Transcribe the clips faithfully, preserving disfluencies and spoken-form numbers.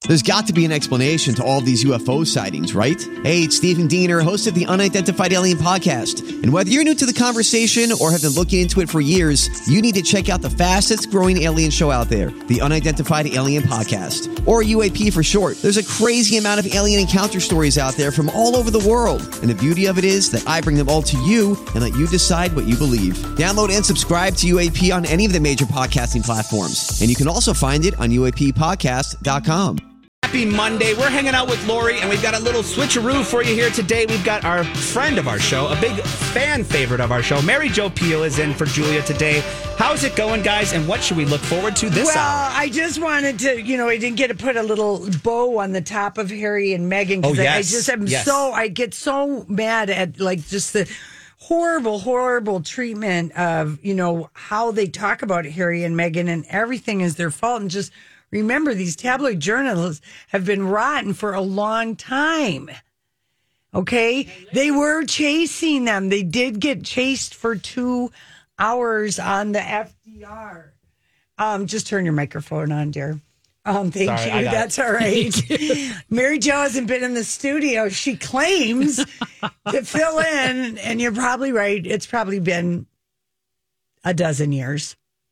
There's got to be an explanation to all of these U F O sightings, right? Hey, it's Stephen Diener, host of the Unidentified Alien Podcast. And whether you're new to the conversation or have been looking into it for years, you need to check out the fastest growing alien show out there, the Unidentified Alien Podcast, or U A P for short. There's a crazy amount of alien encounter stories out there from all over the world. And the beauty of it is that I bring them all to you and let you decide what you believe. Download and subscribe to U A P on any of the major podcasting platforms. And you can also find it on U A P podcast dot com. Happy Monday. We're hanging out with Lori, and we've got a little switcheroo for you here today. We've got our friend of our show, a big fan favorite of our show. Mary Jo Peel is in for Julia today. How's it going, guys, and what should we look forward to this well, hour? Well, I just wanted to, you know, I didn't get to put a little bow on the top of Harry and Meghan. Oh, yes. I, I just am yes. so, I get so mad at, like, just the horrible, horrible treatment of, you know, how they talk about Harry and Meghan, and everything is their fault, and just remember, these tabloid journalists have been rotten for a long time. Okay? They were chasing them. They did get chased for two hours on the F D R. Um, just turn your microphone on, dear. Um, thank Sorry, you. That's it. All right. Mary Jo hasn't been in the studio. She claims to fill in, and you're probably right. It's probably been a dozen years.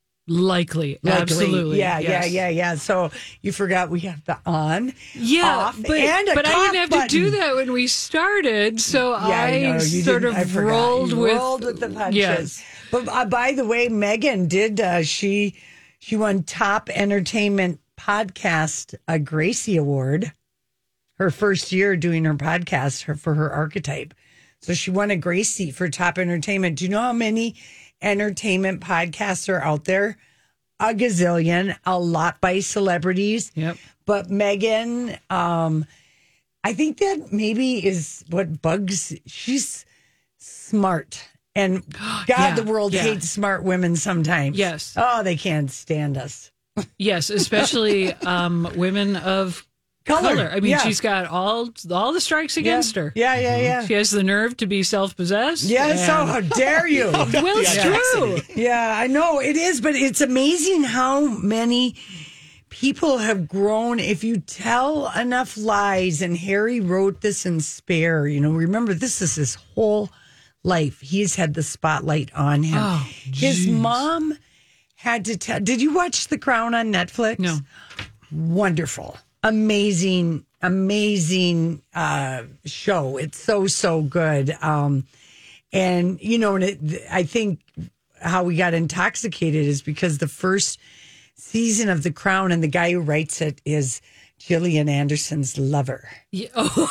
Likely, Likely. absolutely. Yeah, yes. yeah, yeah, yeah. So you forgot we have the on, yeah, off, but, and a but I cough didn't have button. to do that when we started, so Yeah, I, I, know. You sort didn't- I of forgot. rolled You with rolled with the punches. Yes. But uh, by the way, Meghan did. Uh, she she won Top Entertainment Podcast a Gracie Award. Her first year doing her podcast her, for her archetype. So she won a Gracie for Top Entertainment. Do you know how many entertainment podcasts are out there? A gazillion, a lot by celebrities. Yep. But Meghan, um, I think that maybe is what bugs. She's smart. And God, Yeah, the world yeah. hates smart women sometimes. Yes. Oh, they can't stand us. Yes, especially um, women of Color. color. I mean, Yeah. she's got all all the strikes against yeah. her. Yeah, yeah, yeah. She has the nerve to be self-possessed. Yeah, so and- how dare you? well, it's true. Yeah, I know it is, but it's amazing how many people have grown. If you tell enough lies, and Harry wrote this in Spare, you know, remember, this is his whole life. He's had the spotlight on him. Oh, his geez. mom had to tell. Did you watch The Crown on Netflix? No. Wonderful. Amazing, amazing uh, show. It's so, so good. Um, and, you know, and it, I think how we got intoxicated is because the first season of The Crown, and the guy who writes it is Gillian Anderson's lover. Yeah.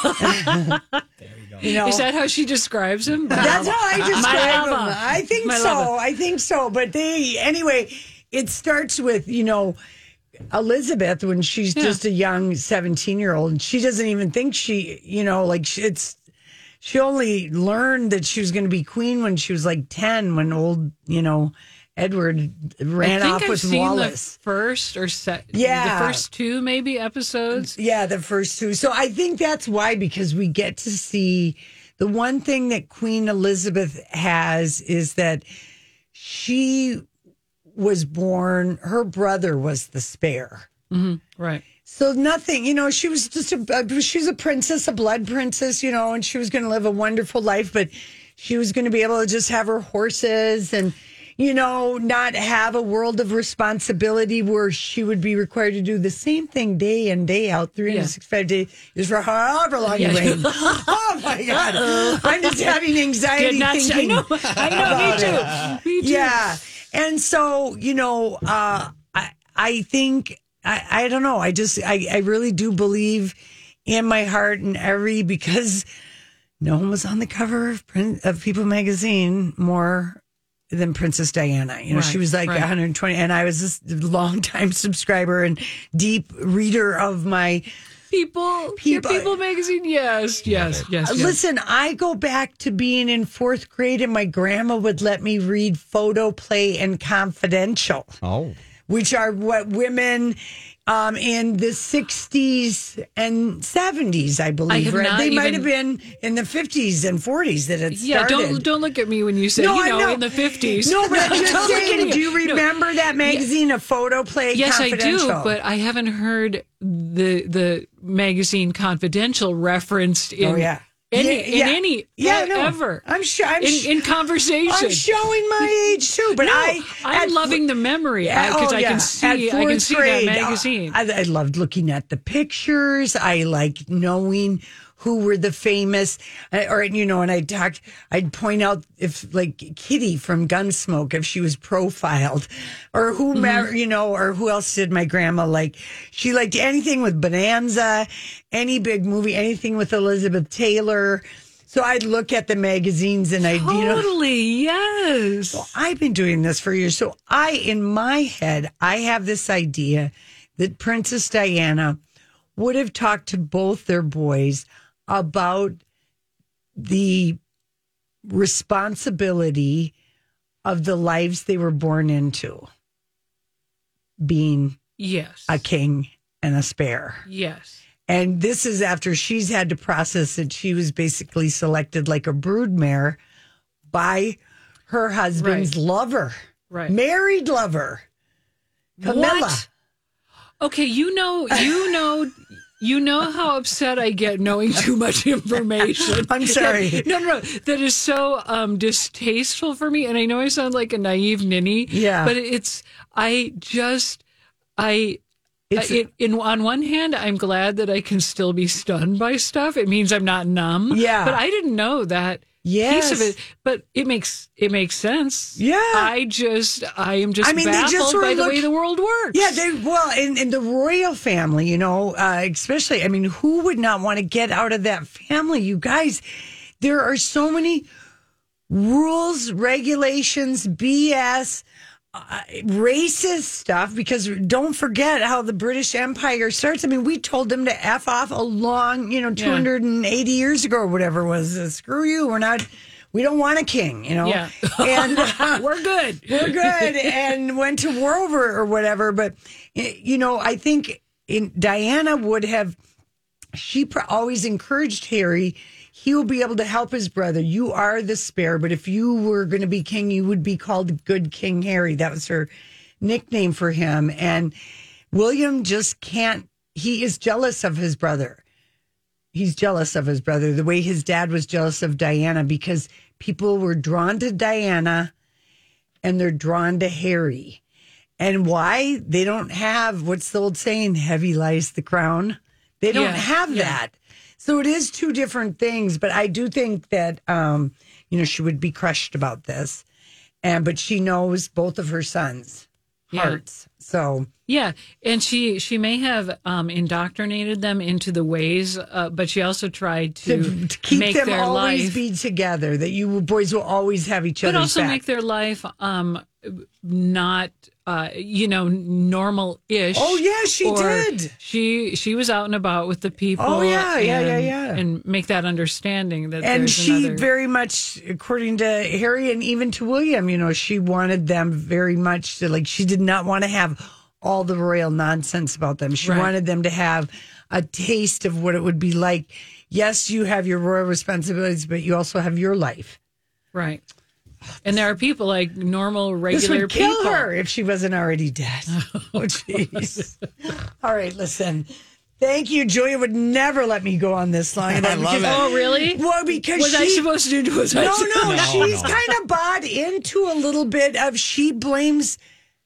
Oh. You know, Is that how she describes him? that's how I describe him. lover. I think My so. lover. I think so. But they, anyway, it starts with, you know, Elizabeth when she's Yeah. just a young seventeen year old, and she doesn't even think she, you know, like she- it's, she only learned that she was going to be queen when she was like ten, when old, you know, Edward ran I think off I've with seen Wallace. the first or set, Yeah. the first two maybe episodes. Yeah, the first two. So I think that's why, because we get to see the one thing that Queen Elizabeth has is that she was born, her brother was the spare. Mm-hmm. Right. So nothing, you know, she was just a, she was a princess, a blood princess, you know, and she was going to live a wonderful life, but she was going to be able to just have her horses and, you know, not have a world of responsibility where she would be required to do the same thing day in, day out, three hundred sixty-five days for however long Yeah. it rains. Oh, my God. I'm just having anxiety Did not, thinking. I know. I know. Me too. Me too. Yeah. And so, you know, uh, I, I think, I, I don't know. I just, I, I really do believe in my heart and every, because no one was on the cover of, Prin- of People magazine more than Princess Diana. You know, Right, she was like right. one hundred twenty, and I was this longtime subscriber and deep reader of my People, People- your People magazine. Yes, yes, yes. yes. Listen, I go back to being in fourth grade, and my grandma would let me read Photo Play and Confidential. Oh. Which are what women um, in the sixties and seventies, I believe. I have right? not They might even- have been in the fifties and forties that it Yeah, started. don't don't look at me when you say, No, you I know, know. in the fifties. No, but I'm just Don't look saying, at do you No. remember that magazine, A Photo Play Yes, I Confidential? do, but I haven't heard the the magazine Confidential referenced in Oh, yeah. any Yeah, in yeah. any Yeah, e- no. ever. I'm sure. I'm in, sh- in conversation. I'm showing my age too, but no, I I'm at- loving the memory Yeah, because oh, I yeah. can At see I can fourth see grade, that magazine. uh, I, I loved looking at the pictures. I liked knowing who were the famous, uh, or you know, and I'd talk. I'd point out if like Kitty from Gunsmoke, if she was profiled, or who, Mm-hmm. you know, or who else did my grandma like? She liked anything with Bonanza, any big movie, anything with Elizabeth Taylor. So I'd look at the magazines and I'd, you know. Totally, yes. I've been doing this for years. So I, in my head, I have this idea that Princess Diana would have talked to both their boys about the responsibility of the lives they were born into, being Yes. a king and a spare. Yes. And this is after she's had to process that she was basically selected like a broodmare by her husband's Right. lover, Right. married lover, Camilla. What? Okay, you know, you know, you know how upset I get knowing too much information. I'm sorry. That- no, no, no. That is so um, distasteful for me, and I know I sound like a naive ninny. Yeah. but it's I just I. It's- Uh, it, in on one hand, I'm glad that I can still be stunned by stuff. It means I'm not numb. Yeah. but I didn't know that Yes. piece of it. But it makes it makes sense. Yeah. I just I am just I mean, they baffled just were by the look- way the world works. Yeah, they well, in, in the royal family, you know, uh, especially. I mean, who would not want to get out of that family? You guys, there are so many rules, regulations, B S. Uh, racist stuff, because don't forget how the British Empire starts. I mean, we told them to F off a long, you know, two hundred eighty years ago or whatever it was. Uh, screw you. We're not, we don't want a king, you know? Yeah. And uh, We're good. we're good, and went to war over or whatever. But, you know, I think in, Diana would have, she pr- always encouraged Harry. He will be able to help his brother. You are the spare, but if you were going to be king, you would be called Good King Harry. That was her nickname for him. And William just can't, he is jealous of his brother. He's jealous of his brother, the way his dad was jealous of Diana, because people were drawn to Diana and they're drawn to Harry. And why? They don't have, what's the old saying, heavy lies the crown. They don't Yeah, have yeah. that. So it is two different things, but I do think that, um, you know, she would be crushed about this. And, but she knows both of her sons' Yeah. hearts. So, Yeah, and she she may have um, indoctrinated them into the ways, uh, but she also tried to, to, to keep make them their always life, be together, that you boys will always have each but other's also back. make their life um, not uh, you know normal-ish. Oh, yeah, she Or did. She she was out and about with the people. Oh, yeah, yeah, and, yeah, yeah. and make that understanding that And there's she another. very much, according to Harry and even to William, you know, she wanted them very much to, like, she did not want to have all the royal nonsense about them. She Right. wanted them to have a taste of what it would be like. Yes, you have your royal responsibilities, but you also have your life. Right. And there are people like normal, This regular would kill people. her if she wasn't already dead. Oh, jeez. All right, listen. Thank you. Julia would never let me go on this long. I love it. Oh, really? Well, because Was she, I supposed to do? Was I No, supposed no, No, she's no. kind of bought into a little bit of, she blames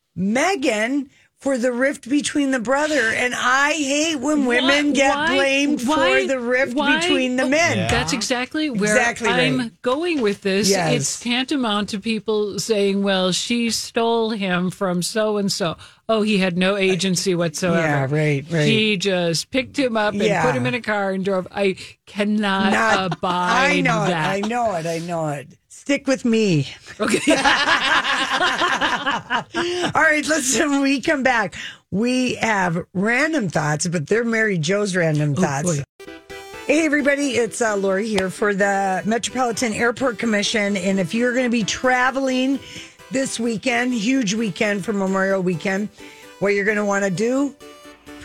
Meghan for the rift between the brother, and I hate when women Why- get why- blamed why- for the rift why- between the oh, men. Yeah. That's exactly where Exactly I'm right. going with this. Yes. It's tantamount to people saying, well, she stole him from so and so. Oh, he had no agency whatsoever. Yeah, right, right. She just picked him up and Yeah. put him in a car and drove. I cannot Not- abide I know that. it. I know it. I know it. Stick with me. Okay. All right, listen, when we come back, we have random thoughts, but they're Mary Jo's random thoughts. boy. Hey, everybody, it's uh, Lori here for the Metropolitan Airport Commission. And if you're going to be traveling this weekend, huge weekend for Memorial Weekend, what you're going to want to do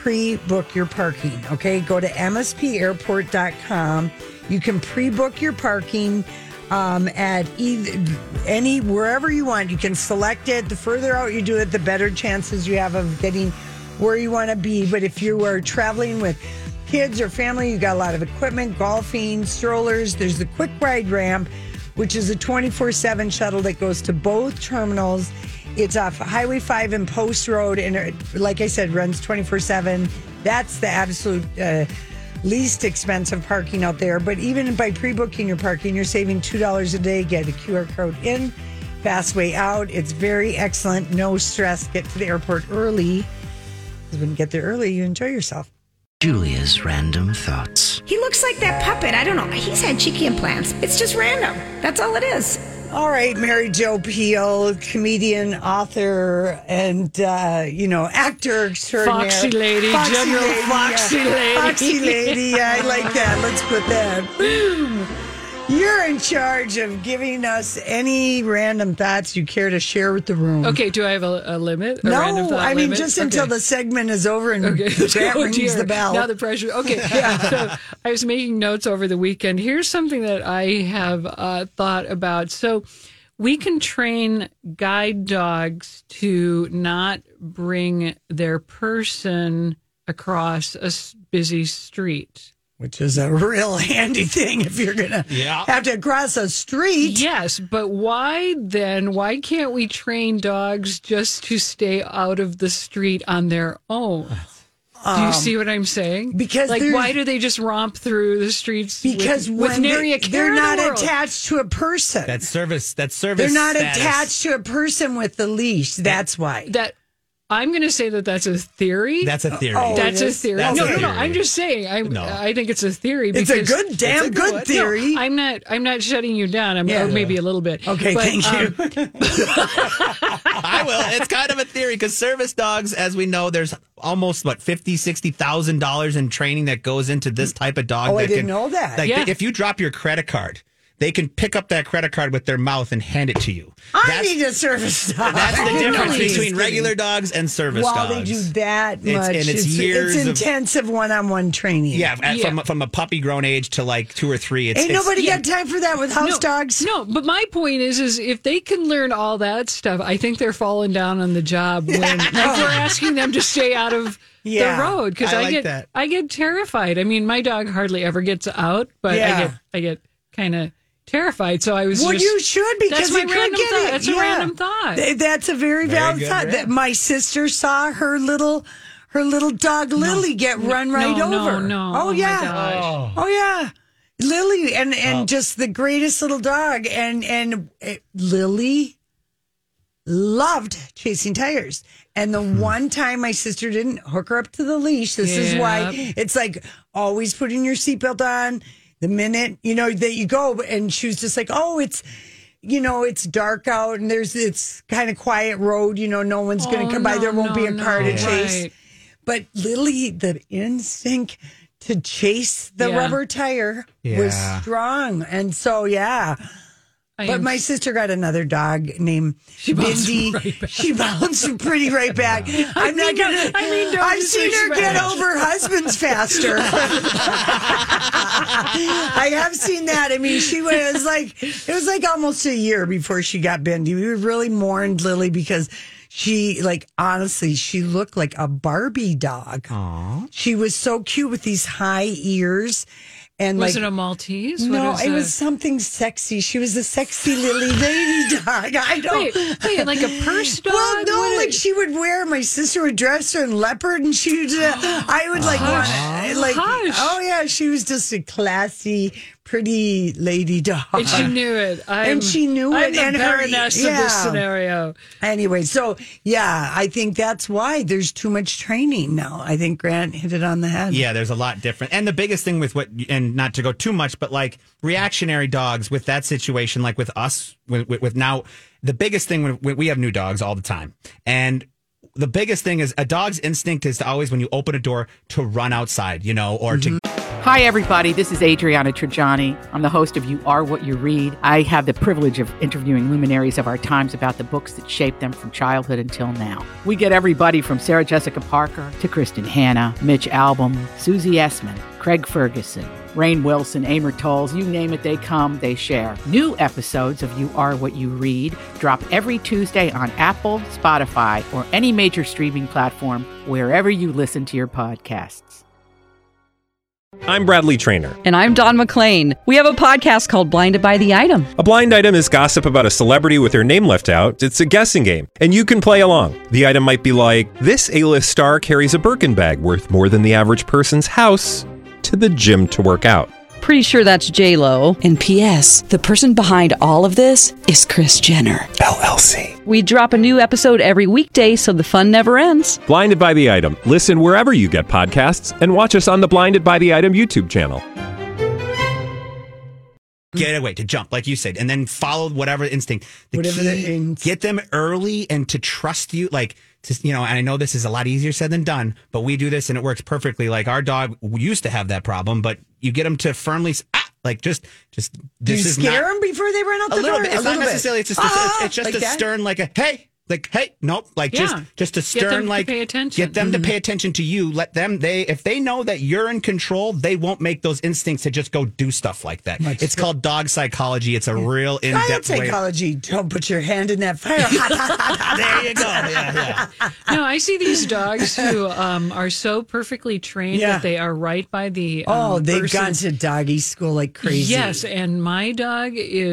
pre-book your parking, okay? Go to M S P airport dot com. You can pre-book your parking um, at either, any, wherever you want. You can select it. The further out you do it, the better chances you have of getting where you want to be. But if you are traveling with kids or family, you got a lot of equipment, golfing, strollers. There's the Quick Ride Ramp, which is a twenty-four seven shuttle that goes to both terminals. It's off Highway five and Post Road, and it, like I said, runs twenty-four seven. That's the absolute uh, least expensive parking out there. But even by pre-booking your parking, you're saving two dollars a day. Get a Q R code in, fast way out. It's very excellent. No stress. Get to the airport early. Because when you get there early, you enjoy yourself. Julia's random thoughts. He looks like that puppet. I don't know. He's had cheeky implants. It's just random. That's all it is. All right, Mary Jo Peel, comedian, author, and, uh, you know, actor extraordinaire. Foxy lady, Foxy General lady, Foxy yeah. lady. Foxy lady, I like that. Let's put that. Boom. You're in charge of giving us any random thoughts you care to share with the room. Okay, do I have a, a limit? A no, random thought I mean, limit? just Okay. until the segment is over and Okay. Grant Oh, rings dear. the bell. Now the pressure. Okay. Yeah. So I was making notes over the weekend. Here's something that I have uh, thought about. So we can train guide dogs to not bring their person across a s- busy street. Which is a real handy thing if you're going to Yeah. have to cross a street. Yes, but why then? Why can't we train dogs just to stay out of the street on their own? Do you see what I'm saying? because like, there's- why do they just romp through the streets? Because with, with when nary they, a care they're in the not world? attached to a person. That service, that service. They're not status. attached to a person with the leash. That's why. That I'm going to say that that's a theory. That's a theory. Oh, That's it a is? theory. That's no, a no, no. theory. I'm just saying. I No. I think it's a theory. It's a because- good, damn It's a good good, one. theory. No, I'm not. I'm not shutting you down. I'm Yeah. or maybe a little bit. Okay, But, thank you. um, I will. It's kind of a theory because service dogs, as we know, there's almost what fifty, sixty thousand dollars in training that goes into this type of dog. Oh, I that didn't can, know that. Like, Yeah. if you drop your credit card, they can pick up that credit card with their mouth and hand it to you. I That's, need a service dog. that's the difference Really? between regular dogs and service While dogs. they do that much, It's- and it's years it's of- intensive one-on-one training. Yeah, at, Yeah. From from a puppy grown age to like two or three. It's, Ain't it's, nobody yeah. got time for that with house no, dogs. No, but my point is, is if they can learn all that stuff, I think they're falling down on the job when like we're asking them to stay out of Yeah. the road because I I, like get that. I get terrified. I mean, my dog hardly ever gets out, but Yeah. I get I get kind of terrified. So I was. Well, just, you should because that's my you could random get thought. it. That's a Yeah. random thought. Th- That's a very, Very valid good, thought. Rick. That my sister saw her little her little dog Lily get run right no, no, over. no. Oh, Oh, my yeah. gosh. Oh yeah. Lily and and Oh. just the greatest little dog and and uh, Lily loved chasing tires. And the Hmm. one time my sister didn't hook her up to the leash, this is why Yep. it's like always putting your seatbelt on the minute, you know, that you go. And she was just like, oh, it's, you know, it's dark out and there's, it's kind of quiet road, you know, no one's going Oh, to come by. no, There won't no, be a car to no. chase. Right. But Lily, the instinct to chase the Yeah. rubber tire was Yeah. strong. And so, yeah. I But am- my sister got another dog named bounced Bindi. right back. She bounced pretty right back. I'm not mean, gonna. I mean, don't I've just seen her get expect- over husbands faster. I have seen that. I mean, she was like, it was like almost a year before she got Bindi. We really mourned Lily because she, like, honestly, she looked like a Barbie dog. Aww. She was so cute with these high ears. And was like, it a Maltese? no, What is it a- was something sexy. She was a sexy lily lady dog. I don't. Wait, wait, like a purse dog? Well, no, What like is- she would wear. My sister would dress her in leopard, and she would. Uh, I would like, want, like, Hush. oh yeah, she was just a classy, pretty lady dog. And she knew it. I'm, And she knew I'm it, the and her- baroness of yeah. this scenario. Anyway, so yeah, I think that's why there's too much training now. I think Grant hit it on the head. Yeah, there's a lot different. And the biggest thing with what, and not to go too much, but like reactionary dogs with that situation, like with us, with, with, with now, the biggest thing when, when we have new dogs all the time. And the biggest thing is a dog's instinct is to always, when you open a door, to run outside, you know, or to. Hi, everybody. This is Adriana Trajani. I'm the host of You Are What You Read. I have the privilege of interviewing luminaries of our times about the books that shaped them from childhood until now. We get everybody from Sarah Jessica Parker to Kristen Hanna, Mitch Albom, Susie Essman, Craig Ferguson, Rainn Wilson, Amor Tolls, you name it, they come, they share. New episodes of You Are What You Read drop every Tuesday on Apple, Spotify, or any major streaming platform wherever you listen to your podcasts. I'm Bradley Trainer. And I'm Don McClain. We have a podcast called Blinded by the Item. A blind item is gossip about a celebrity with their name left out. It's a guessing game, and you can play along. The item might be like, this A-list star carries a Birkin bag worth more than the average person's house to the gym to work out. Pretty sure that's J-Lo. And P S the person behind all of this is Kris Jenner, L L C. We drop a new episode every weekday so the fun never ends. Blinded by the Item. Listen wherever you get podcasts and watch us on the Blinded by the Item YouTube channel. Get away, to jump, like you said, and then follow whatever instinct. The Whatever key, the instinct. Get them early and to trust you. Like, to, you know, and I know this is a lot easier said than done, but we do this and it works perfectly. Like our dog used to have that problem, but you get them to firmly, ah, like just, just, Do this you is scare not, them before they run out the a little door? bit. It's a not little necessarily, bit. it's just, Ah, a, it's just like a that? stern, like a, hey. Like, hey, nope. Like, Yeah. just, just a Get them stern, to like, pay attention. get them to pay attention to you. Let them, they, if they know that you're in control, they won't make those instincts to just go do stuff like that. Much it's good. called dog psychology. It's a real in Child depth way. psychology. Don't put your hand in that fire. There you go. Yeah, yeah. No, I see these dogs who um, are so perfectly trained Yeah. that they are right by the. Um, Oh, they've person. gone to doggy school like crazy. Yes, and my dog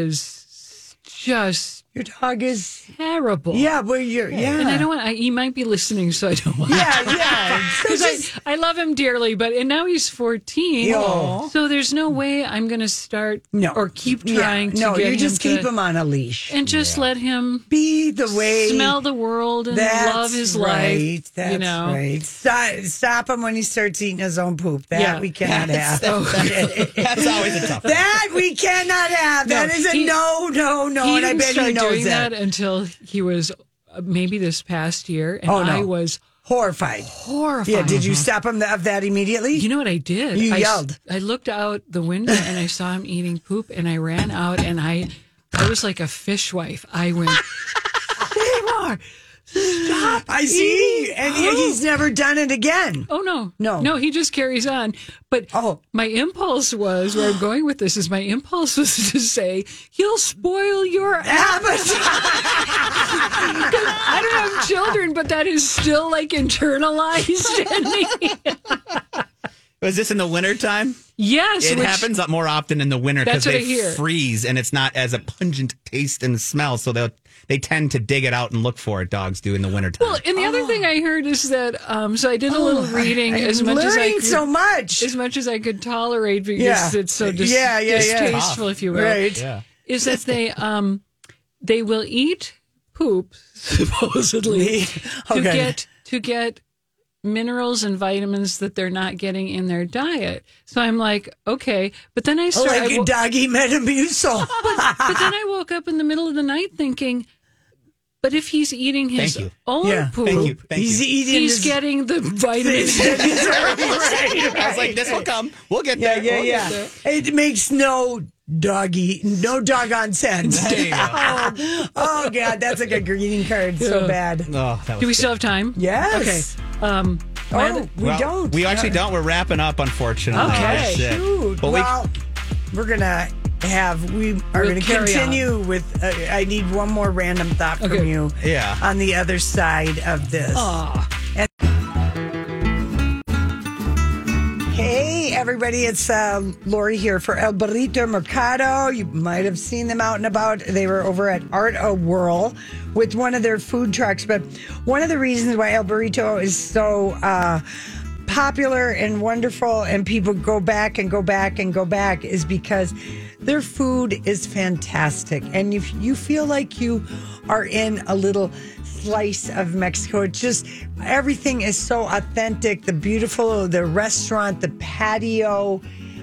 is just Your dog is. terrible. Yeah, well, you're. Yeah. And I don't want. I, he might be listening, so I don't want. Yeah, yeah. So Because just- I, I love him dearly, but and now he's fourteen, Yo. so there's no way I'm going to start no. or keep Yeah, trying to No, get you him just to, keep him on a leash. and just let him Be the way. smell the world and That's love his right. life. That's you know, right. Stop, stop him when he starts eating his own poop. That Yeah. we cannot have. That's always a tough one. That we cannot have. That No, is a he- no, no, no. he And I didn't bet start he knows doing that. that until he was uh, maybe this past year, and Oh, no. I was Horrified. horrified. Yeah. Did you stop him of that immediately? You know what I did? You I, s- yelled. I looked out the window and I saw him eating poop, and I ran out and I, I was like a fishwife. I went, Seymour, stop! I see. eating And he- poop." he's never done it again. Oh no, No. no! He just carries on. But Oh. my impulse was where I'm going with this is my impulse was to say he'll spoil your appetite. I don't have children, but that is still like internalized in me. Was this in the wintertime? Yes, It which- happens up more often in the winter That's because what I they hear. freeze and it's not as a pungent taste and smell. So they they tend to dig it out and look for it. Dogs do in the wintertime. Well, and the other thing I heard is that um, so I did a little reading Oh, I'm as much as I learning could, so much. as much as I could tolerate because Yeah. it's so dis- Yeah, yeah, yeah. distasteful, if you will. Right. yeah. Is that they um they will eat poop supposedly to Okay. get to get minerals and vitamins that they're not getting in their diet. So I'm like, okay, but then I Oh, started. like I wo- doggy Metamucil. but then I woke up in the middle of the night thinking, but if he's eating his Thank you. own Yeah. poop, Thank you. Thank He's you. eating he's his- getting the vitamins. I was like, this will come. We'll get Yeah, there. yeah, We'll yeah. get there. It makes no doggy, no doggone sense. There you go. oh, oh, God, that's like a greeting card. So Yeah. bad. Oh, that was Do we good. still have time? Yes. Okay. Um, my Oh, other- we Well, don't. We actually don't. We're wrapping up, unfortunately. Okay. That's it. Shoot. But we- well, we're gonna have. We are We'll gonna carry continue with. Uh, I need one more random thought Okay. from you. Yeah. On the other side of this. Aw. Hey, everybody, it's uh, Lori here for El Burrito Mercado. You might have seen them out and about. They were over at Art a Whirl with one of their food trucks. But one of the reasons why El Burrito is so uh, popular and wonderful and people go back and go back and go back is because their food is fantastic. And if you feel like you are in a little slice of Mexico, it's just everything is so authentic. The beautiful, the restaurant, the patio,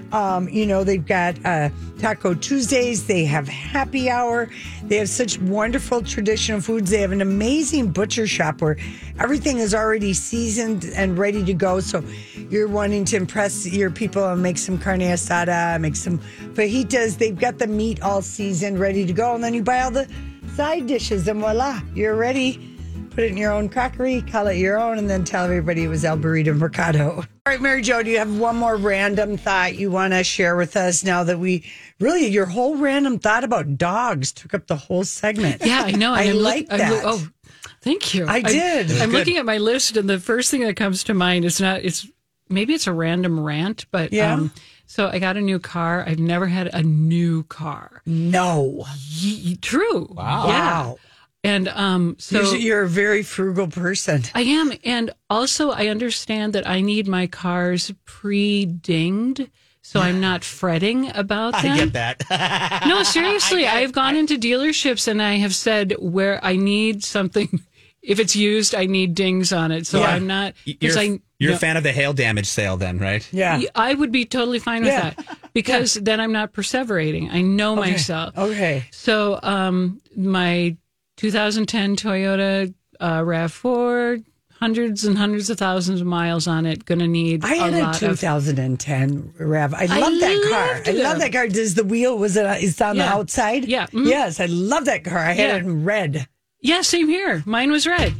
Um, you know, they've got uh, Taco Tuesdays. They have happy hour. They have such wonderful traditional foods. They have an amazing butcher shop where everything is already seasoned and ready to go. So you're wanting to impress your people and make some carne asada, make some fajitas. They've got the meat all seasoned, ready to go. And then you buy all the side dishes and voila, you're ready. Put it in your own crockery, call it your own, and then tell everybody it was El Burrito Mercado. All right, Mary Jo, do you have one more random thought you want to share with us now that we really, your whole random thought about dogs took up the whole segment? Yeah, I know. I I'm like look, that. I'm, oh, thank you. I did. I'm, I'm looking at my list, and the first thing that comes to mind is not, it's maybe it's a random rant, but yeah. Um, so I got a new car. I've never had a new car. No. Y- true. Wow. Yeah. Wow. And um, so you're, you're a very frugal person. I am. And also I understand that I need my cars pre-dinged, so I'm not fretting about them. I get that. No, seriously. I've gone into dealerships and I have said where I need something. If it's used, I need dings on it. So Yeah. I'm not. You're, I, you're no, a fan of the hail damage sale then, right? Yeah. I would be totally fine with Yeah. that because then I'm not perseverating. I know Okay. myself. Okay. So um, my two thousand ten Toyota uh, RAV four, hundreds and hundreds of thousands of miles on it. Going to need I had a a, lot two thousand ten RAV. I love I that car. loved I love it. that car. Does the wheel, was it, is it on the Yeah. outside? Yeah. Mhm. Yes, I love that car. I had Yeah. it in red. Yeah, same here. Mine was red.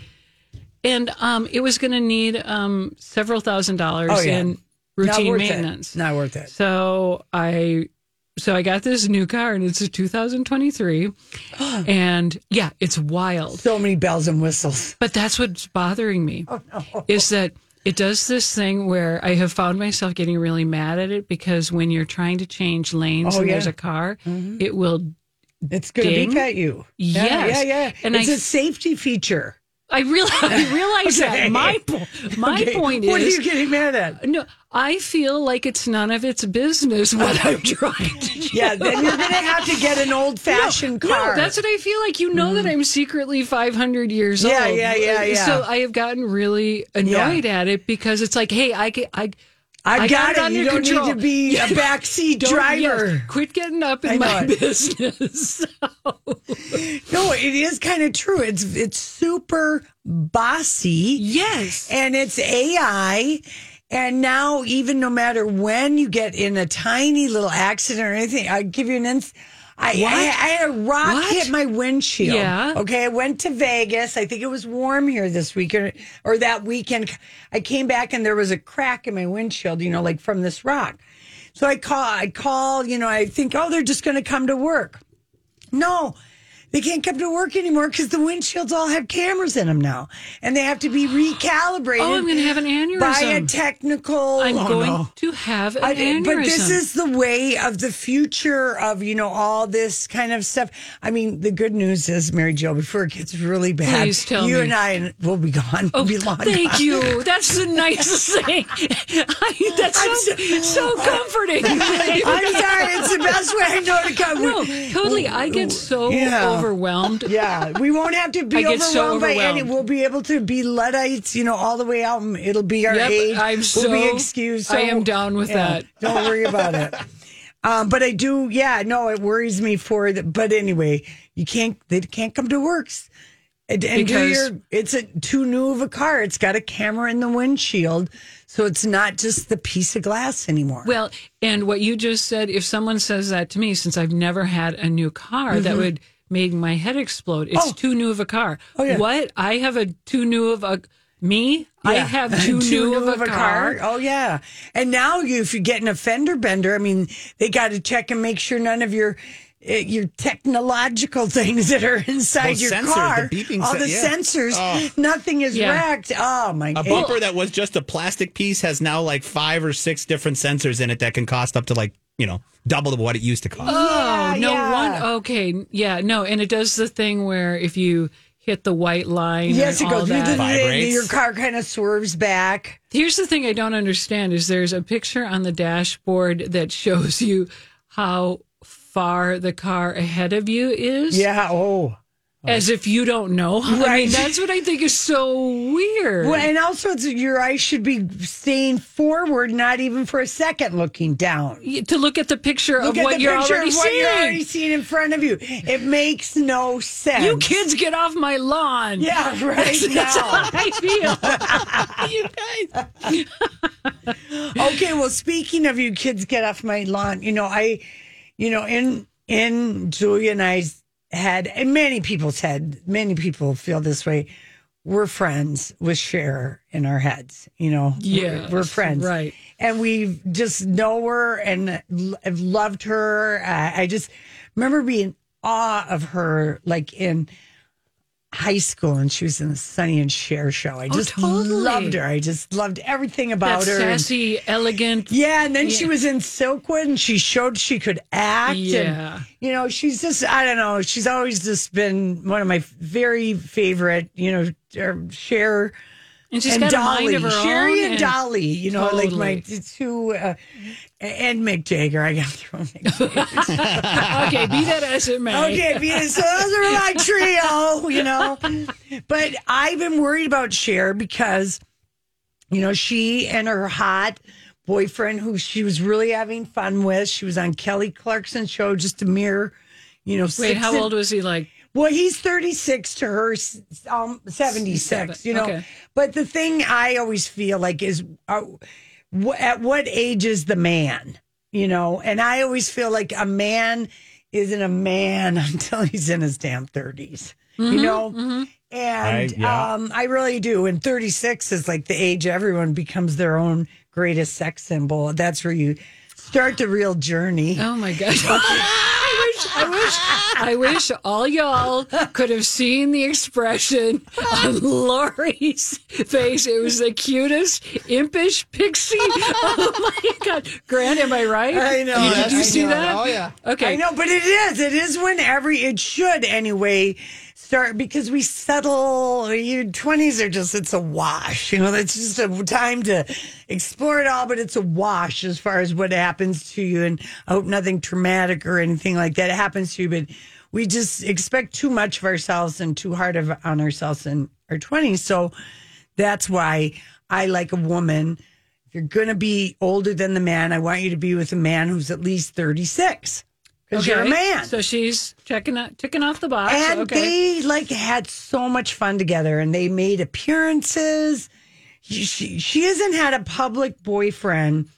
And um, it was going to need um, several thousand dollars Oh, yeah. in Not routine worth maintenance. it. Not worth it. So I so I got this new car and it's a two thousand twenty-three. And yeah, it's wild. So many bells and whistles. But that's what's bothering me Oh, no. is that it does this thing where I have found myself getting really mad at it because when you're trying to change lanes Oh, and yeah. there's a car, it will It's going to Ding. beep at you. Yes. Yeah, yeah, yeah. And it's I- a safety feature. I realize, I realize Okay. that. My, po- my Okay. point What are is you getting mad at? no, I feel like it's none of its business what I'm trying to do. Yeah, then you're going to have to get an old fashioned car. No, that's what I feel like. You know that I'm secretly five hundred years Yeah, old. yeah, yeah, yeah. So I have gotten really annoyed at it because it's like, hey, I, get- I, I, I got, got it it. under You don't control. need to be a backseat don't- driver. yes, quit getting up I in know my it. business. No, it is kind of true. It's it's super bossy. Yes. And it's A I. And now, even no matter when you get in a tiny little accident or anything, I'll give you an ins. I, I, I had a rock What? hit my windshield. Yeah. Okay. I went to Vegas. I think it was warm here this week or, or that weekend. I came back and there was a crack in my windshield, you know, like from this rock. So I call, I call, you know, I think, oh, they're just going to come to work. No, they can't come to work anymore because the windshields all have cameras in them now, and they have to be recalibrated. Oh, I'm going to have an aneurysm. by a technical. I'm oh, going no. to have an I- aneurysm. But this is the way of the future of, you know, all this kind of stuff. I mean, the good news is, Mary Jo, before it gets really bad, Please tell you me. and I will be gone. Oh, We'll be long thank gone. you. That's the nicest thing. I, that's I'm so, so- so comforting. I'm sorry. It's the best way I know to come. No, totally. I get so Yeah. overwhelmed. Yeah, we won't have to be I get so overwhelmed by any. overwhelmed. We'll be able to be Luddites, you know, all the way out. And it'll be our Yep, age. I'm we'll so- be excused. I am down with that. Don't worry about it. Um, but I do. Yeah, no, it worries me for the. But anyway, you can't. They can't come to works. And, and do Because- your. It's a too new of a car. It's got a camera in the windshield, so it's not just the piece of glass anymore. Well, and what you just said, if someone says that to me, since I've never had a new car, that would make my head explode. It's Mm-hmm. Oh. too new of a car. Oh, yeah. What? I have a too new of a me? I Yeah. have too, new, of a, car. Oh yeah, and now you, if you get an a fender bender, I mean, they got to check and make sure none of your uh, your technological things that are inside Those your sensors, car, the beeping all se- the yeah. sensors, Oh. nothing is Yeah. wrecked. Oh my A god! bumper that was just a plastic piece has now like five or six different sensors in it that can cost up to like, you know, double what it used to cost. Oh, no yeah. one. Okay. Yeah. No. And it does the thing where if you hit the white line. Yes, it and all goes. The, that. the, the, Vibrates. your car kind of swerves back. Here's the thing I don't understand is there's a picture on the dashboard that shows you how far the car ahead of you is. Yeah. Oh. As if you don't know. I Right. mean, that's what I think is so weird. Well, and also, it's, your eyes should be staying forward, not even for a second looking down. To look at the picture Look of at what the you're picture already of what seeing. you're already seeing in front of you. It makes no sense. You kids get off my lawn. Yeah, right That's, that's now. how I feel. You guys. Okay, well, speaking of you kids get off my lawn, you know, I, you know, in in Julia and I's head, and many people's head, many people feel this way. We're friends with Cher in our heads, you know. Yes, we're, we're friends, right? And we just know her and l- have loved her. Uh, I just remember being in awe of her, like in high school, and she was in the Sonny and Cher show. I Oh, just totally. loved her. I just loved everything about That her. And- sassy, elegant. yeah, and then she Yeah. was in Silkwood, and she showed she could act. Yeah. And, you know, she's just, I don't know, she's always just been one of my very favorite, you know, er, Cher And she's and got Dolly. a mind of her Sherry own. and Dolly, you know, like my Totally. two, uh, and Mick Jagger. I got to throw Mick Jagger. Okay, be that as it may. Okay, because so those are my trio, you know. But I've been worried about Cher because, you know, she and her hot boyfriend, who she was really having fun with, she was on Kelly Clarkson's show, just a mere, you know, Wait, six how and- old was he? Like, Well, he's thirty-six to her, um, seventy-six, you know. Okay. But the thing I always feel like is, uh, wh- at what age is the man, you know? And I always feel like a man isn't a man until he's in his damn thirties, you know? And I- yeah. um, I really do. And thirty-six is like the age everyone becomes their own greatest sex symbol. That's where you start the real journey. oh my gosh. I wish, I wish, I wish all y'all could have seen the expression on Lori's face. It was the cutest, impish pixie. Oh my God. Grant, am I right? I know. Did, did you I see know. that? Oh, yeah. Okay. I know, but it is. It is when every, it should anyway start, because we settle, your twenties are just, it's a wash. You know, it's just a time to explore it all, but it's a wash as far as what happens to you. And I hope nothing traumatic or anything like that happens to you, but we just expect too much of ourselves and too hard of, on ourselves in our twenties. So that's why I like a woman. If you're going to be older than the man, I want you to be with a man who's at least thirty-six. Because you're a man. So she's checking out, ticking off the box. And okay. they like had so much fun together, and they made appearances. She, she, she hasn't had a public boyfriend,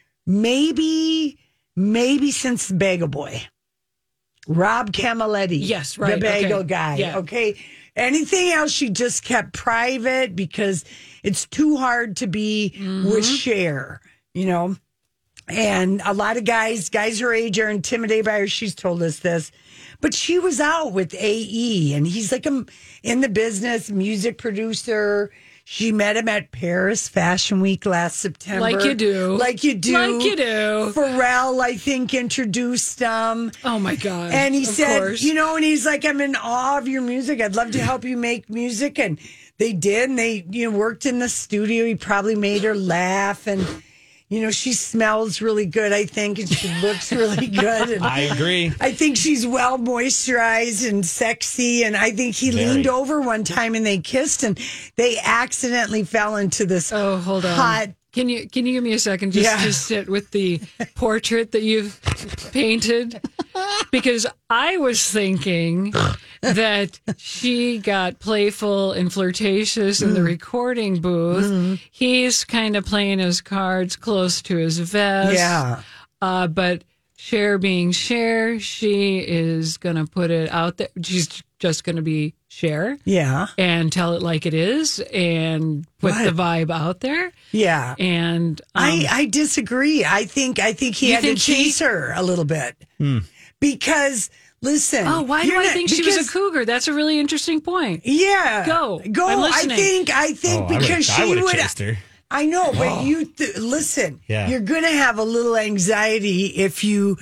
maybe, maybe since the Bagel Boy, Rob Camilletti. Yes, right, the bagel okay. guy. Yeah. Okay, anything else she just kept private because it's too hard to be Mm-hmm. with Cher. You know. And a lot of guys, guys her age are intimidated by her. She's told us this. But she was out with A E, and he's like a, in the business, music producer. She met him at Paris Fashion Week last September. Like you do. Like you do. Like you do. Pharrell, I think, introduced them. Oh my God. And he Of said, course. you know, and he's like, I'm in awe of your music. I'd love to help you make music. And they did. And they, you know, worked in the studio. He probably made her laugh. And, you know, she smells really good, I think, and she looks really good. And I agree. I think she's well moisturized and sexy. And I think he Very. leaned over one time and they kissed, and they accidentally fell into this Oh, hold on. hot. Can you can you give me a second just Yeah. to sit with the portrait that you've painted? Because I was thinking that she got playful and flirtatious in the recording booth. He's kind of playing his cards close to his vest. Yeah. Uh, but Cher being Cher, she is going to put it out there. She's just going to be Cher. Yeah. And tell it like it is and put What? the vibe out there. Yeah. And um, I, I disagree. I think I think he You had to think he- chase her a little bit because listen. oh, why do you're I not- think she was because- a cougar? That's a really interesting point. Yeah, Go. go. I'm I listening. think I think Oh, I because would've- she I would've would. chased her. I know, but you th- listen. Yeah. You're gonna have a little anxiety if you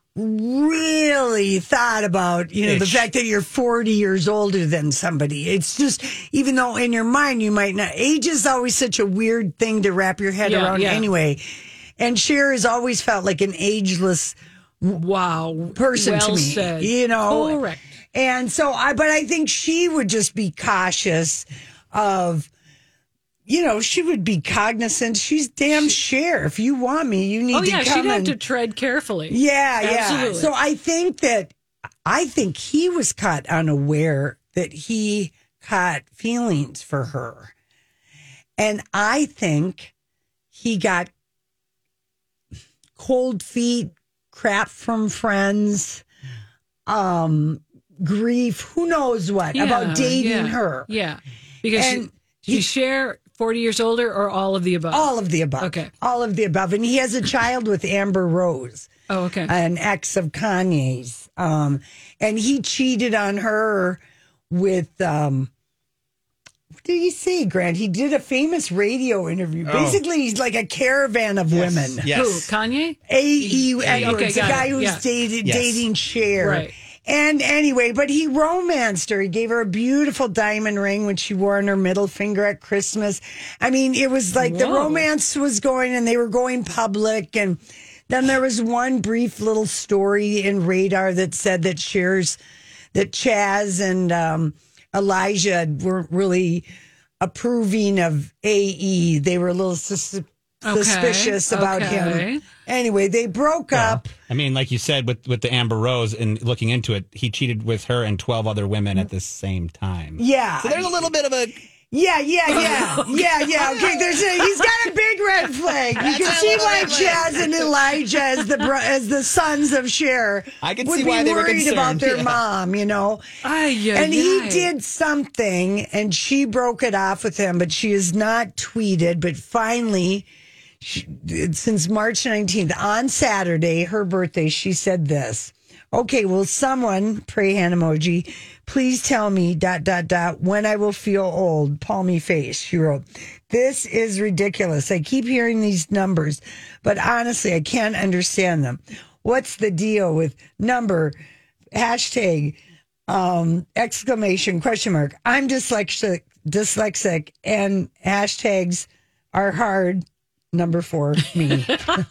really thought about, you know, the Itch. fact that you're forty years older than somebody. It's just, even though in your mind you might not, age is always such a weird thing to wrap your head Yeah, around yeah. anyway. And Cher has always felt like an ageless Wow. person well to me, said. you know. Correct. And so I, but I think she would just be cautious of, you know, she would be cognizant. She's damn Cher. If you want me, you need oh, to yeah, come she'd have and, to tread carefully. Yeah, Absolutely. yeah. So I think that, I think he was caught unaware that he caught feelings for her. And I think he got cold feet, crap from friends, um, grief, who knows what, Yeah, about dating yeah, her. Yeah. Because And she, she Cher, forty years older, or all of the above? All of the above. Okay. All of the above. And he has a child with Amber Rose. Oh, okay. An ex of Kanye's. Um, and he cheated on her with, um, what did he say, Grant? He did a famous radio interview. Oh. Basically, he's like a caravan of Yes. women. Yes. Who? Kanye? A E. Okay, Edwards, the got guy it. who's Yeah. dated, Yes. dating Cher. Right. And anyway, but he romanced her. He gave her a beautiful diamond ring when she wore on her middle finger at Christmas. I mean, it was like the Whoa. romance was going and they were going public. And then there was one brief little story in Radar that said that Cher's, that Chaz and um, Elijah weren't really approving of A E. They were a little sus- Okay, suspicious about okay. him. Anyway, they broke up. I mean, like you said, with, with the Amber Rose and looking into it, he cheated with her and twelve other women at the same time. Yeah. So there's a little bit of a... Yeah, yeah, yeah, yeah, yeah. Okay, there's a, he's got a big red flag. You can see why Chaz and Elijah, as the bro- as the sons of Cher, I can would see be why they were worried about concerned, their yeah. mom. You know, Ay, ay, and he ay. did something, and she broke it off with him, but she has not tweeted. But finally, she, since March nineteenth, on Saturday, her birthday, she said this. Okay, will someone, pray hand emoji, please tell me, dot, dot, dot, when I will feel old, palmy face, she wrote. This is ridiculous. I keep hearing these numbers, but honestly, I can't understand them. What's the deal with number, hashtag, um, exclamation, question mark. I'm dyslexic, dyslexic, and hashtags are hard. Number four, me.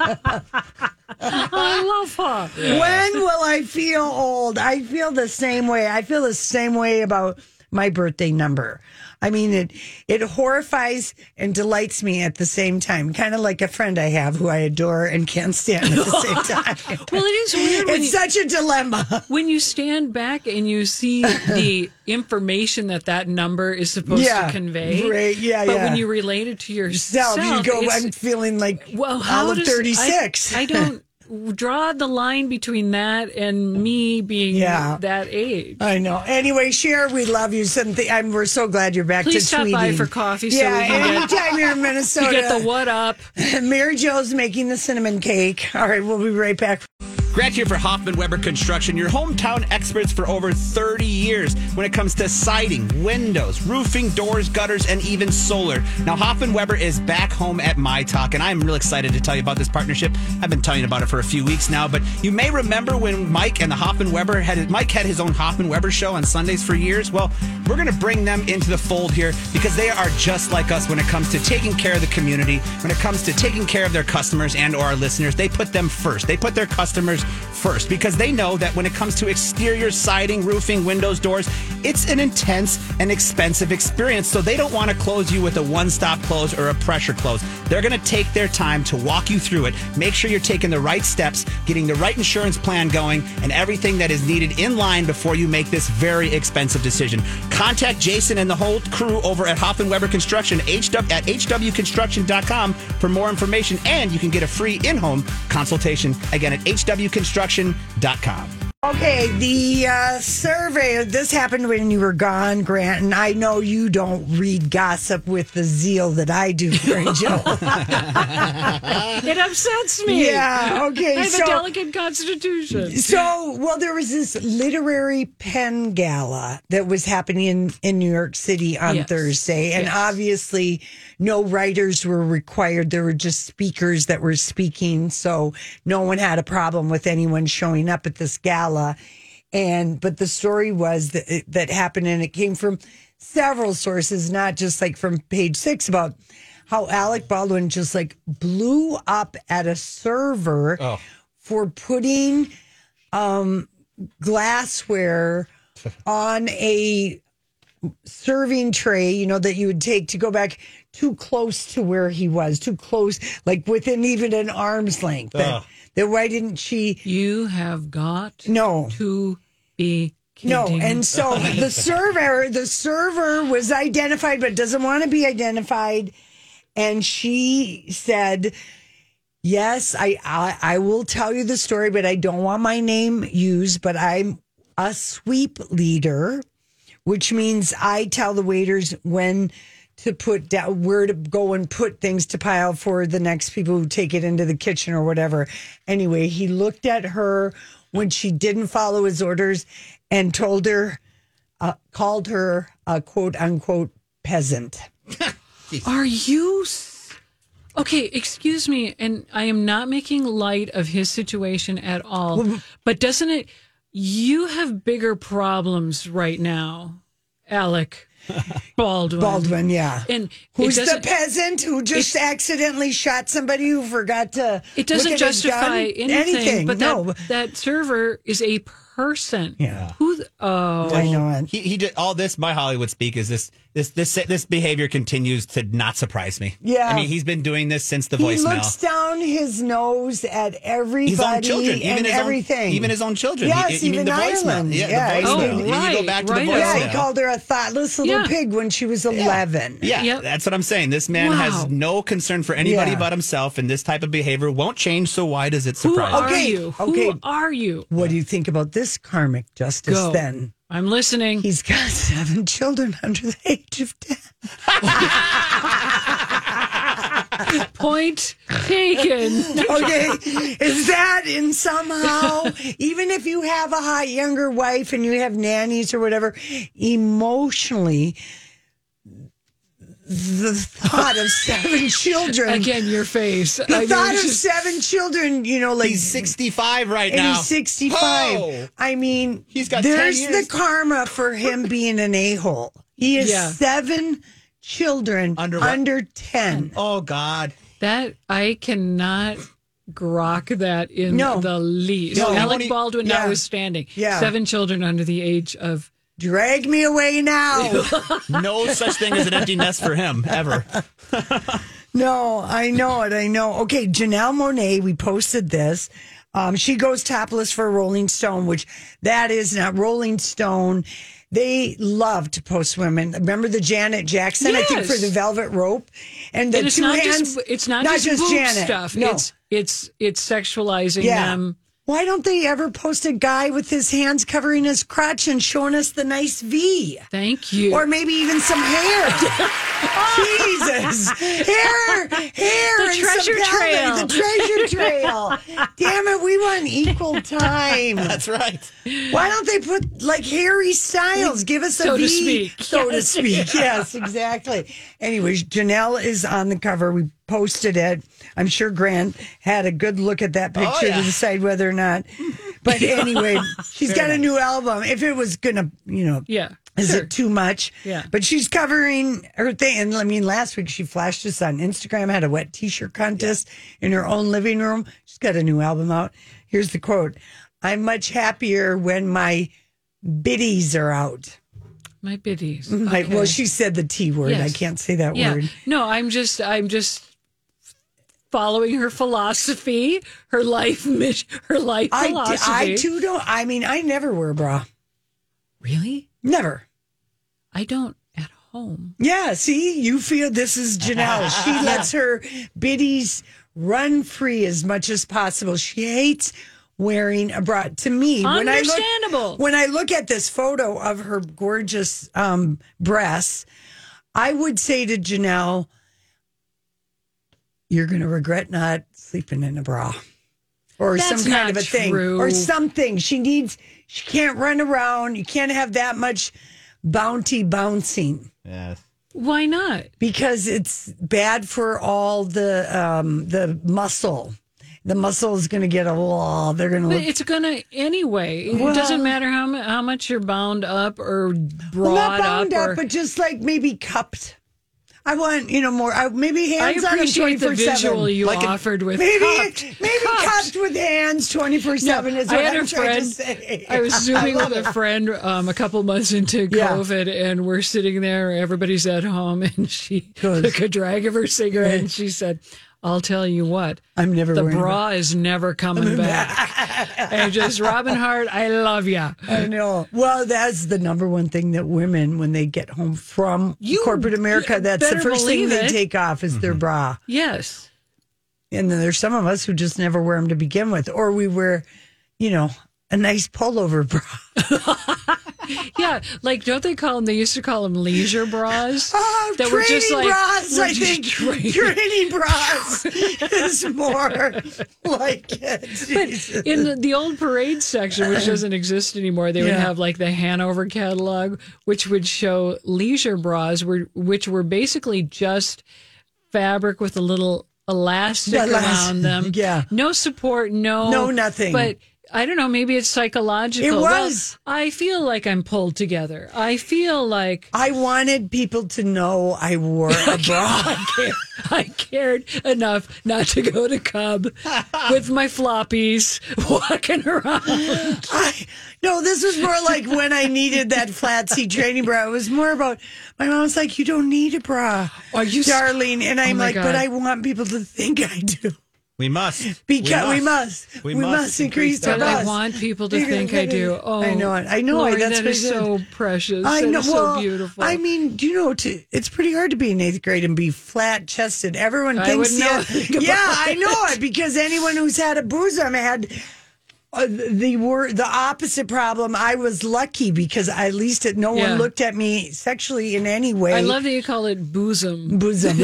I love her. When will I feel old? I feel the same way. I feel the same way about my birthday number. I mean, it it horrifies and delights me at the same time. Kind of like a friend I have who I adore and can't stand at the same time. Well, it is weird. when It's you, such a dilemma. when you stand back and you see the information that that number is supposed Yeah, to convey. right, yeah, but yeah. when you relate it to yourself, Self, you go, it's- I'm feeling like well, how all of does- thirty-six. I, I don't draw the line between that and me being Yeah. that age. I know. Anyway, Cher, we love you. Something. I'm, we're so glad you're back Please to stop tweeting. by for coffee so Yeah, we can get- anytime you're in To Minnesota. get the what up. Mary Jo's making the cinnamon cake. All right, we'll be right back. Grant here for Hoffman Weber Construction, your hometown experts for over thirty years when it comes to siding, windows, roofing, doors, gutters, and even solar. Now, Hoffman Weber is back home at My Talk, and I'm real excited to tell you about this partnership. I've been telling you about it for a few weeks now, but you may remember when Mike and the Hoffman Weber had Mike had his own Hoffman Weber show on Sundays for years. Well, we're going to bring them into the fold here because they are just like us when it comes to taking care of the community, when it comes to taking care of their customers and or our listeners. They put them first. They put their customers first because they know that when it comes to exterior siding, roofing, windows, doors, it's an intense and expensive experience. So they don't want to close you with a one-stop close or a pressure close. They're going to take their time to walk you through it, make sure you're taking the right steps, getting the right insurance plan going, and everything that is needed in line before you make this very expensive decision. Contact Jason and the whole crew over at Hoffman Weber Construction H W, at h w construction dot com for more information, and you can get a free in-home consultation again at h w construction dot com. Okay, the uh, survey, this happened when you were gone, Grant, and I know you don't read gossip with the zeal that I do, Mary Jo. It upsets me. Yeah, okay, I have so- a delicate constitution. So, well, there was this literary pen gala that was happening in, in New York City on Yes. Thursday. And Yes. obviously, no writers were required. There were just speakers that were speaking. So, no one had a problem with anyone showing up at this gala. And, but the story was that, that happened, and it came from several sources, not just like from Page Six, about how Alec Baldwin just like blew up at a server Oh. for putting um, glassware on a serving tray, you know, that you would take to go back too close to where he was, too close, like within even an arm's length. That, that why didn't she? You have got no to be kidding. No, and so the server, the server was identified, but doesn't want to be identified, and she said, "Yes, I, I I will tell you the story, but I don't want my name used. But I'm a sweep leader." Which means I tell the waiters when to put down, where to go and put things to pile for the next people who take it into the kitchen or whatever. Anyway, he looked at her when she didn't follow his orders and told her, uh, called her a quote unquote peasant. Are you... S- okay, excuse me, and I am not making light of his situation at all, well, but doesn't it... You have bigger problems right now, Alec Baldwin. Baldwin, yeah. And who's the peasant who just accidentally shot somebody who forgot to? It doesn't justify anything, anything. But no. that, that server is a person. Yeah. Who? Oh, I know it. He, he did all this. My Hollywood speak is this. This this this behavior continues to not surprise me. Yeah. I mean, he's been doing this since the he voicemail. He looks down his nose at everybody his own children, and even his everything. Own, even his own children. Yes, he, even the Ireland. voicemail. Yeah, yeah, the voicemail. Oh, you, right, you go back to right. the voicemail. Yeah, he called her a thoughtless little yeah. pig when she was eleven. Yeah, yeah yep. That's what I'm saying. This man wow. has no concern for anybody yeah. but himself, and this type of behavior won't change, so why does it surprise Who are okay, you? okay. Who are you? What do you think about this karmic justice Go. then? I'm listening. He's got seven children under the age of ten. Point taken. Okay, is that in somehow, even if you have a hot younger wife and you have nannies or whatever, emotionally, the thought of seven children. Again, your face. The I thought mean, of just, seven children, you know, like. He's sixty-five right and now. he's sixty-five. Oh. I mean, He's got there's ten years. the karma for him being an a-hole. He has Yeah. seven children Under under, what? ten. Oh, God. that I cannot grok that in No. the least. No. Alec Only- Baldwin yeah. notwithstanding. Yeah. Seven children under the age of... Drag me away now. No such thing as an empty nest for him, ever. No, I know it. I know. Okay, Janelle Monáe, we posted this. Um, she goes topless for Rolling Stone, which that is not Rolling Stone. They love to post women. Remember the Janet Jackson, I think, Yes. for the Velvet Rope? And the And it's two not hands. just it's not, just, boob Janet. stuff. No. It's it's it's sexualizing Yeah. them. Why don't they ever post a guy with his hands covering his crotch and showing us the nice V? Thank you. Or maybe even some hair. Jesus. Hair, hair, The and treasure some pelvic, trail. The treasure trail. Damn it, we want equal time. That's right. Why don't they put like Harry Styles? Give us a So to V, speak. so to Yes. speak. Yes, exactly. Anyways, Janelle is on the cover. We posted it. I'm sure Grant had a good look at that picture Oh, yeah. to decide whether or not. But anyway, she's got a new album. If it was gonna, you know, Yeah. is sure. it too much? Yeah. But she's covering her thing. And I mean, last week she flashed us on Instagram, had a wet t-shirt contest in her own living room. She's got a new album out. Here's the quote. I'm much happier when my biddies are out. My biddies. Like, Okay. well, she said the T word. Yes. I can't say that yeah. word. No, I'm just I'm just following her philosophy, her life mission, her life I, philosophy. I too don't. I mean, I never wear a bra. Really? Never. I don't at home. Yeah, see, you feel this is Janelle. She lets her biddies run free as much as possible. She hates wearing a bra. To me, when I Understandable. look, when I look at this photo of her gorgeous um, breasts, I would say to Janelle, you're going to regret not sleeping in a bra. Or That's some kind not of a thing. true. Or something. She needs, she can't run around. You can't have that much bounty bouncing. Yes. Why not? Because it's bad for all the um, the muscle. The muscle is going to get a oh, they're going to But look. it's gonna anyway. Well- it doesn't matter how mu- how much you're bound up or Well, brought not bound up, up, or but just like maybe cupped. I want, you know, more. I, maybe hands I on him appreciate the twenty-four visual seven. you Like a- offered with Maybe, cupped. maybe Cupped. cupped with hands twenty-four seven is I what had I'm a trying to friend. say. I was zooming love with a it. friend um, a couple months into Yeah. COVID, and we're sitting there. Everybody's at home, and she Good. took a drag of her cigarette, and she said, "I'll tell you what, I'm never the wearing bra is never coming back." And just Robin Hart, I love ya. I know. Well, that's the number one thing that women, when they get home from You corporate America, that's the better first thing believe they it. take off is their bra. Yes. And then there's some of us who just never wear them to begin with, or we wear, you know, a nice pullover bra. Yeah, like don't they call them? They used to call them leisure bras. Oh, that were training just like bras, were I just think. training. Training bras is more like it. Jesus. In the, the old parade section, which doesn't exist anymore, they would Yeah. have like the Hanover catalog, which would show leisure bras, were, which were basically just fabric with a little elastic Elastic, around them. yeah. No support, no. No, nothing. But I don't know, maybe it's psychological. It Well, was. I feel like I'm pulled together. I feel like I wanted people to know I wore a bra. I cared, I cared enough not to go to Cub with my floppies walking around. I, no, this was more like when I needed that flat seat training bra. It was more about my mom's like, "You don't need a bra, Are you s- darling?" And I'm Oh my like, God. "But I want people to think I do We must. because we must. We We, must must, increase increase our But our I bus." want people to You're think gonna I get do. it. Oh, I know it. I know Lori, it. That's that is very so precious. I That know. is Well, so beautiful. I mean, do you know? To, it's pretty hard to be in eighth grade and be flat chested. Everyone I thinks. would know yeah, nothing about yeah, I it. know it because anyone who's had a bosom had. Uh, the word the opposite problem. I was lucky because at least it, no Yeah. one looked at me sexually in any way. I love that you call it bosom. bosom.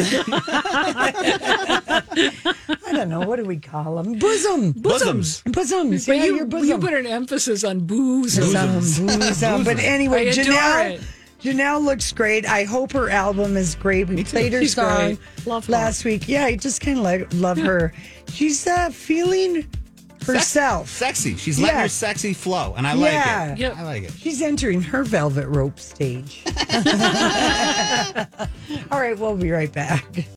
I don't know, what do we call them? Bosom, Bosoms. bosoms. But yeah, you, your bosom. you put an emphasis on bosom. Bosom, bosom. But anyway, I adore Janelle. it. Janelle looks great. I hope her album is great. We played her She's song great. Love her. last week. Yeah, I just kind of like love her. She's uh, feeling herself. Sexy. She's letting Yeah. her sexy flow, and I Yeah. like it. Yep. I like it. She's entering her velvet rope stage. All right, we'll be right back.